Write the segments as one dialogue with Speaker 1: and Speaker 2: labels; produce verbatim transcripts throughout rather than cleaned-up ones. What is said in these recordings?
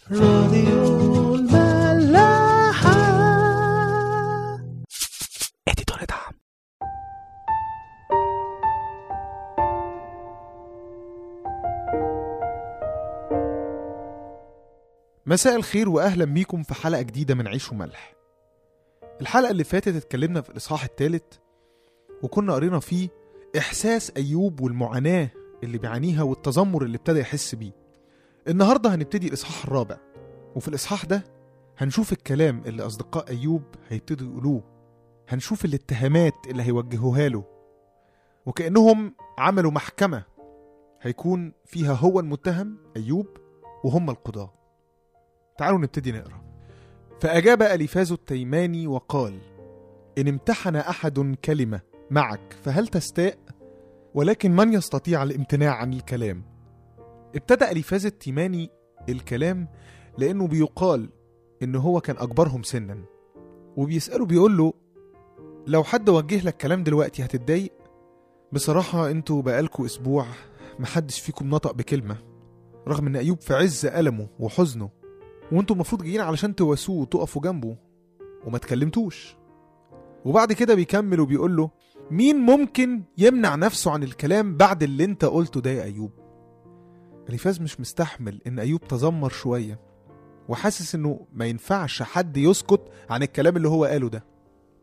Speaker 1: راديو الملاحة. اديتور دعم. مساء الخير واهلا بيكم في حلقة جديدة من عيش وملح. الحلقة اللي فاتت اتكلمنا في الاصحاح الثالث وكنا قرينا فيه احساس ايوب والمعاناة اللي بيعانيها والتذمر اللي ابتدى يحس بيه. النهاردة هنبتدي الاصحاح الرابع، وفي الاصحاح ده هنشوف الكلام اللي اصدقاء ايوب هيبتدوا يقولوه، هنشوف الاتهامات اللي هيوجهوها له، وكأنهم عملوا محكمة هيكون فيها هو المتهم ايوب وهم القضاة. تعالوا نبتدي نقرأ. فأجاب أليفاز التيماني وقال: إن امتحن أحد كلمة معك فهل تستاء؟ ولكن من يستطيع الامتناع عن الكلام؟ ابتدأ أليفاز التيماني الكلام لأنه بيقال إنه هو كان أكبرهم سنا، وبيسأله بيقول له: لو حد وجه لك كلام دلوقتي هتتضايق؟ بصراحة انتوا بقالكوا أسبوع محدش فيكم نطق بكلمة، رغم إن أيوب في عز ألمه وحزنه، وانتوا المفروض جايين علشان تواسوه وتقفوا جنبه وما تكلمتوش. وبعد كده بيكمل وبيقول له: مين ممكن يمنع نفسه عن الكلام بعد اللي انت قلته ده يا أيوب؟ أليفاز مش مستحمل ان أيوب تذمر شوية، وحاسس انه ما ينفعش حد يسكت عن الكلام اللي هو قاله ده.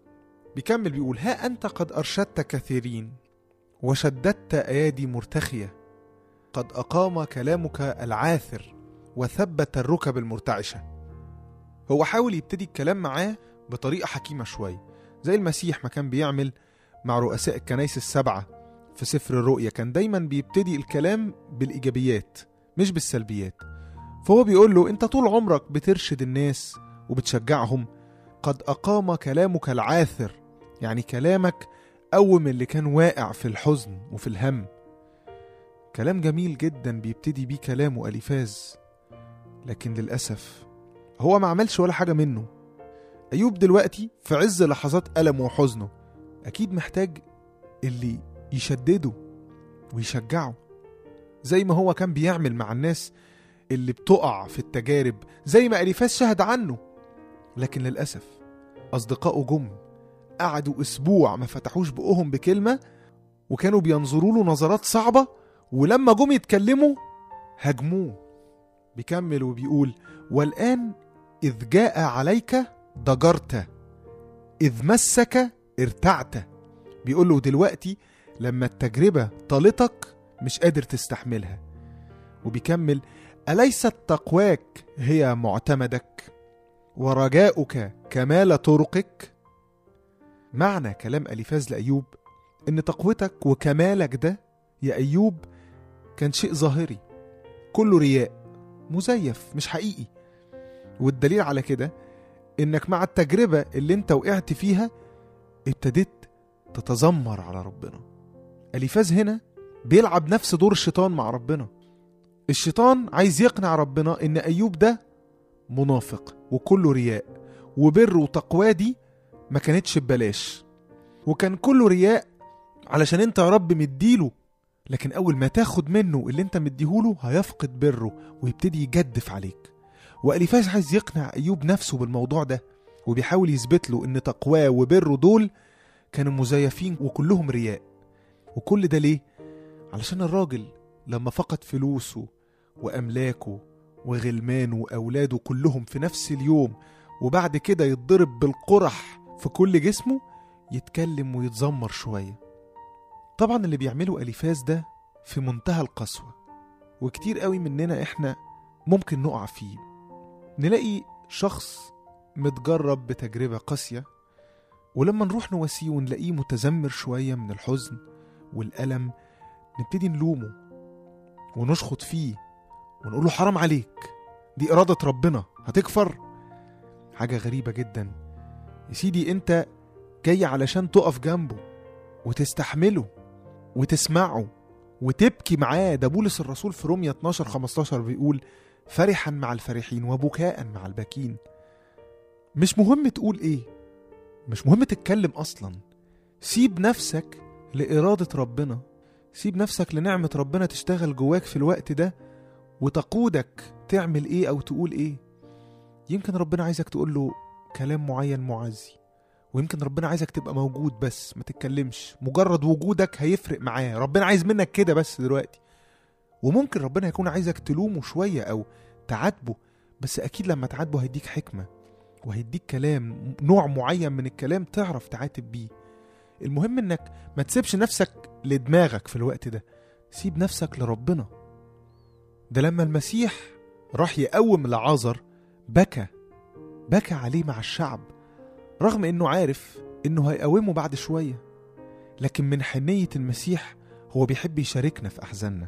Speaker 1: بيكمل بيقول: ها أنت قد أرشدت كثيرين وشددت أيادي مرتخية، قد أقام كلامك العاثر وثبت الركب المرتعشة. هو حاول يبتدي الكلام معاه بطريقة حكيمة شوية، زي المسيح ما كان بيعمل مع رؤساء الكنائس السبعة في سفر الرؤيا، كان دايما بيبتدي الكلام بالإيجابيات مش بالسلبيات. فهو بيقول له: انت طول عمرك بترشد الناس وبتشجعهم، قد أقام كلامك العاثر، يعني كلامك قوم اللي كان واقع في الحزن وفي الهم. كلام جميل جدا بيبتدي بيه كلامه أليفاز، لكن للأسف هو ما عملش ولا حاجة منه. أيوب دلوقتي في عز لحظات ألمه وحزنه، أكيد محتاج اللي يشدده ويشجعه، زي ما هو كان بيعمل مع الناس اللي بتقع في التجارب، زي ما أليفاز شهد عنه. لكن للأسف أصدقائه جم قعدوا أسبوع ما فتحوش بقهم بكلمة، وكانوا بينظروا له نظرات صعبة، ولما جم يتكلموا هجموه. بيكمل وبيقول: والآن إذ جاء عليك ضجرت، إذ مسك ارتعت. بيقول له دلوقتي لما التجربة طالتك مش قادر تستحملها. وبيكمل: أليست تقواك هي معتمدك ورجاؤك كمال طرقك؟ معنى كلام أليفاز لأيوب إن تقوتك وكمالك ده يا أيوب كان شيء ظاهري، كله رياء مزيف مش حقيقي. والدليل على كده إنك مع التجربة اللي انت وقعت فيها ابتديت تتذمر على ربنا. أليفاز هنا بيلعب نفس دور الشيطان مع ربنا. الشيطان عايز يقنع ربنا إن أيوب ده منافق وكله رياء، وبر وتقوى دي ما كانتش ببلاش، وكان كله رياء علشان انت يا رب مديله، لكن أول ما تاخد منه اللي انت مديهوله هيفقد بره ويبتدي يجدف عليك. وأليفاز عايز يقنع أيوب نفسه بالموضوع ده، وبيحاول يثبت له ان تقواه وبره دول كانوا مزيفين وكلهم رياء. وكل ده ليه؟ علشان الراجل لما فقد فلوسه وأملاكه وغلمانه وأولاده كلهم في نفس اليوم، وبعد كده يتضرب بالقرح في كل جسمه، يتكلم ويتذمر شوية. طبعا اللي بيعمله أليفاز ده في منتهى القسوة، وكتير قوي مننا احنا ممكن نقع فيه. نلاقي شخص متجرب بتجربة قاسية، ولما نروح نواسيه ونلاقيه متذمر شوية من الحزن والألم، نبتدي نلومه ونشخط فيه ونقول له: حرام عليك، دي إرادة ربنا، هتكفر. حاجة غريبة جدا يا سيدي، انت جاي علشان تقف جنبه وتستحمله وتسمعه وتبكي معاه. ده بولس الرسول في رومية اتناشر خمستاشر بيقول: فرحا مع الفرحين وبكاء مع الباكين. مش مهم تقول ايه، مش مهم تتكلم اصلا، سيب نفسك لإرادة ربنا، سيب نفسك لنعمة ربنا تشتغل جواك في الوقت ده وتقودك تعمل ايه او تقول ايه. يمكن ربنا عايزك تقول له كلام معين معزي، ويمكن ربنا عايزك تبقى موجود بس ما تتكلمش، مجرد وجودك هيفرق معاه. ربنا عايز منك كده بس دلوقتي. وممكن ربنا يكون عايزك تلومه شوية او تعاتبه، بس اكيد لما تعاتبه هيديك حكمة وهيديك كلام، نوع معين من الكلام تعرف تعاتب بيه. المهم انك ما تسيبش نفسك لدماغك في الوقت ده، سيب نفسك لربنا. ده لما المسيح راح يقوم لعازر بكى بكى عليه مع الشعب، رغم انه عارف انه هيقومه بعد شوية، لكن من حنية المسيح هو بيحب يشاركنا في أحزاننا.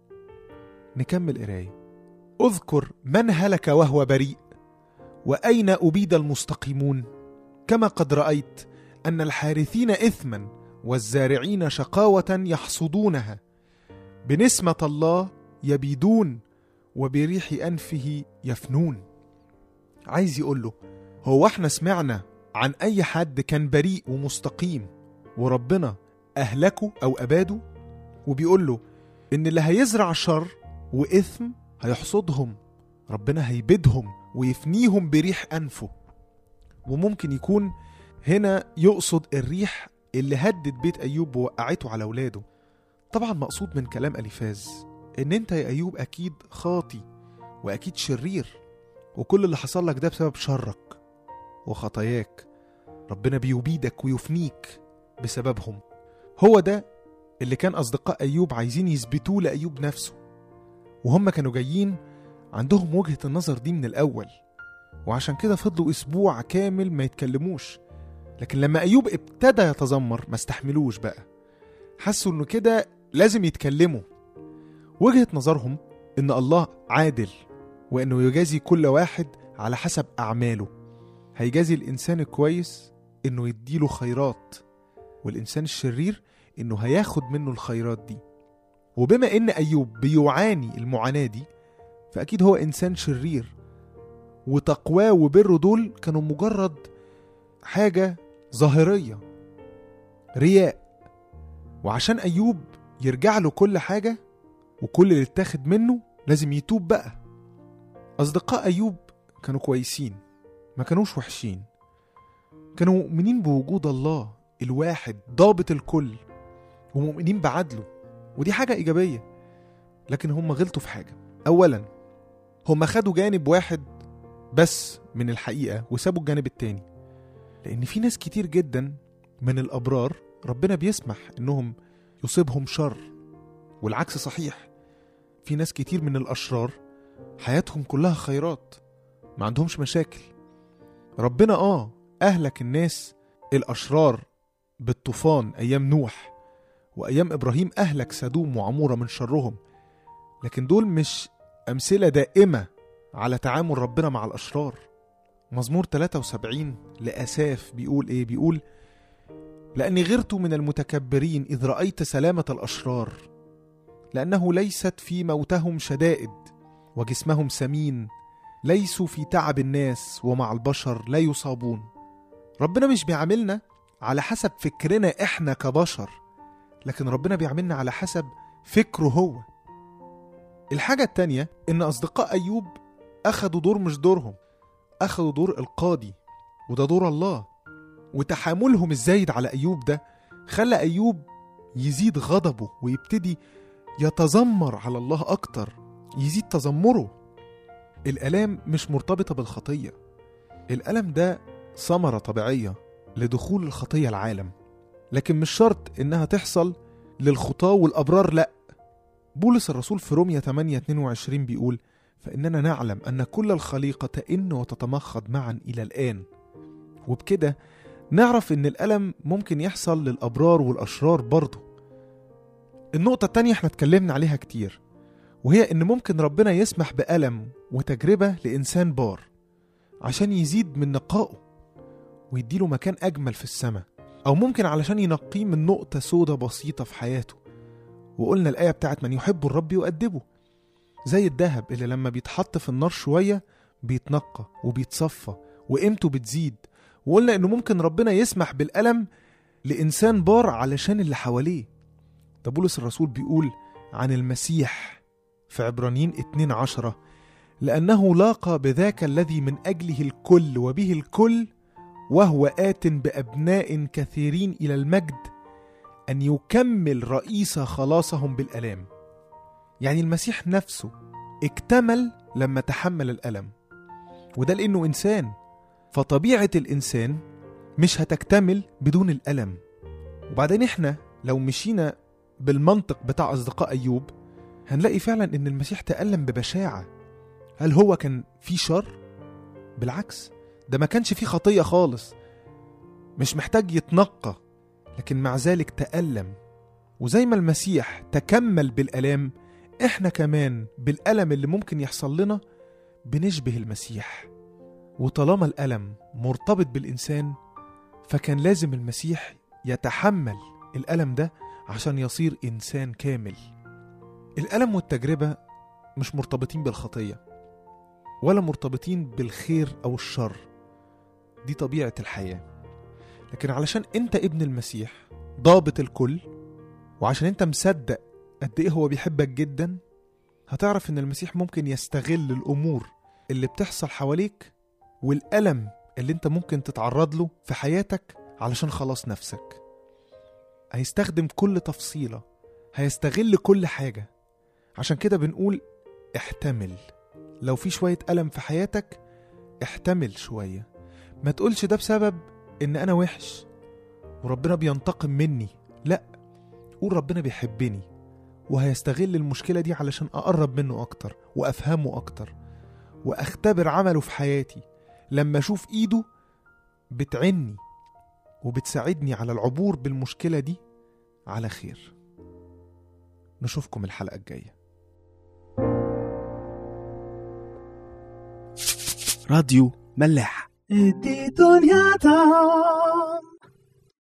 Speaker 1: نكمل قراية. اذكر من هلك وهو بريء، وأين أبيد المستقيمون، كما قد رأيت أن الحارثين إثما والزارعين شقاوة يحصدونها، بنسمة الله يبيدون وبريح أنفه يفنون. عايز يقول له هو احنا سمعنا عن أي حد كان بريء ومستقيم وربنا أهلكه أو أباده؟ وبيقول له إن اللي هيزرع شر وإثم هيحصدهم، ربنا هيبيدهم ويفنيهم بريح أنفه. وممكن يكون هنا يقصد الريح اللي هدد بيت أيوب ووقعته على أولاده. طبعا مقصود من كلام أليفاز إن أنت يا أيوب أكيد خاطي وأكيد شرير، وكل اللي حصل لك ده بسبب شرك وخطاياك. ربنا بيبيدك ويفنيك بسببهم. هو ده اللي كان أصدقاء أيوب عايزين يثبتوه لأيوب نفسه، وهم كانوا جايين عندهم وجهة النظر دي من الأول، وعشان كده فضلوا أسبوع كامل ما يتكلموش. لكن لما أيوب ابتدى يتذمر ما استحملوش بقى، حسوا إنه كده لازم يتكلموا. وجهة نظرهم إن الله عادل، وإنه يجازي كل واحد على حسب أعماله. هيجازي الإنسان الكويس إنه يديله خيرات، والإنسان الشرير إنه هياخد منه الخيرات دي. وبما إن أيوب بيعاني المعاناة دي، فأكيد هو إنسان شرير، وتقواه وبره دول كانوا مجرد حاجة ظاهرية، رياء. وعشان أيوب يرجع له كل حاجة وكل اللي اتاخد منه لازم يتوب بقى. أصدقاء أيوب كانوا كويسين، ما كانوش وحشين، كانوا مؤمنين بوجود الله الواحد ضابط الكل، ومؤمنين بعدله، ودي حاجة إيجابية. لكن هم غلطوا في حاجة. أولا هم خدوا جانب واحد بس من الحقيقة وسابوا الجانب التاني، لأن في ناس كتير جدا من الأبرار ربنا بيسمح إنهم يصيبهم شر، والعكس صحيح. في ناس كتير من الأشرار حياتهم كلها خيرات، ما عندهمش مشاكل. ربنا آه أهلك الناس الأشرار بالطوفان أيام نوح، وأيام إبراهيم أهلك سدوم وعمورة من شرهم، لكن دول مش أمثلة دائمة على تعامل ربنا مع الأشرار. مزمور ثلاثة وسبعين لأساف بيقول إيه؟ بيقول لأني غرت من المتكبرين إذ رأيت سلامة الأشرار، لأنه ليست في موتهم شدائد وجسمهم سمين، ليسوا في تعب الناس ومع البشر لا يصابون. ربنا مش بيعملنا على حسب فكرنا إحنا كبشر، لكن ربنا بيعملنا على حسب فكره هو. الحاجة التانية إن أصدقاء أيوب أخدوا دور مش دورهم، أخدوا دور القاضي، وده دور الله. وتحاملهم الزايد على أيوب ده خلى أيوب يزيد غضبه ويبتدي يتذمر على الله أكتر، يزيد تذمره. الألام مش مرتبطة بالخطية، الألم ده ثمرة طبيعية لدخول الخطية العالم، لكن مش شرط إنها تحصل للخطاة والأبرار. لأ، بولس الرسول في رومية ثمانية اثنين وعشرين بيقول فإننا نعلم أن كل الخليقة تئن وتتمخض معا إلى الآن. وبكده نعرف إن الألم ممكن يحصل للأبرار والأشرار برضو. النقطة التانية احنا اتكلمنا عليها كتير، وهي إن ممكن ربنا يسمح بألم وتجربة لإنسان بار عشان يزيد من نقائه ويديله مكان أجمل في السماء، أو ممكن علشان ينقيه من نقطة سودة بسيطة في حياته. وقلنا الآية بتاعت من يحب الرب يؤدبه، زي الذهب اللي لما بيتحط في النار شوية بيتنقى وبيتصفى وقيمته بتزيد. وقلنا إنه ممكن ربنا يسمح بالألم لإنسان بار علشان اللي حواليه. ده بولس الرسول بيقول عن المسيح في عبرانيين اتنين عشرة لأنه لاقى بذاك الذي من أجله الكل وبه الكل وهو آت بأبناء كثيرين إلى المجد أن يكمل رئيس خلاصهم بالألام. يعني المسيح نفسه اكتمل لما تحمل الألم، وده لأنه إنسان، فطبيعة الإنسان مش هتكتمل بدون الألم. وبعدين إحنا لو مشينا بالمنطق بتاع أصدقاء أيوب هنلاقي فعلا إن المسيح تألم ببشاعة. هل هو كان فيه شر؟ بالعكس، ده ما كانش فيه خطية خالص، مش محتاج يتنقى، لكن مع ذلك تألم. وزي ما المسيح تكمل بالألام، إحنا كمان بالألم اللي ممكن يحصل لنا بنشبه المسيح. وطالما الألم مرتبط بالإنسان، فكان لازم المسيح يتحمل الألم ده عشان يصير إنسان كامل. الألم والتجربة مش مرتبطين بالخطية ولا مرتبطين بالخير أو الشر، دي طبيعة الحياة. لكن علشان أنت ابن المسيح ضابط الكل، وعشان أنت مصدق قد إيه هو بيحبك جدا، هتعرف إن المسيح ممكن يستغل الأمور اللي بتحصل حواليك والألم اللي أنت ممكن تتعرض له في حياتك علشان خلاص نفسك. هيستخدم كل تفصيلة، هيستغل كل حاجة. عشان كده بنقول احتمل. لو في شوية ألم في حياتك احتمل شوية. ما تقولش ده بسبب إن أنا وحش وربنا بينتقم مني، لا، قول ربنا بيحبني وهيستغل المشكلة دي علشان أقرب منه أكتر وأفهمه أكتر وأختبر عمله في حياتي، لما أشوف إيده بتعني وبتساعدني على العبور بالمشكلة دي على خير. نشوفكم الحلقة الجاية.
Speaker 2: راديو ملاح.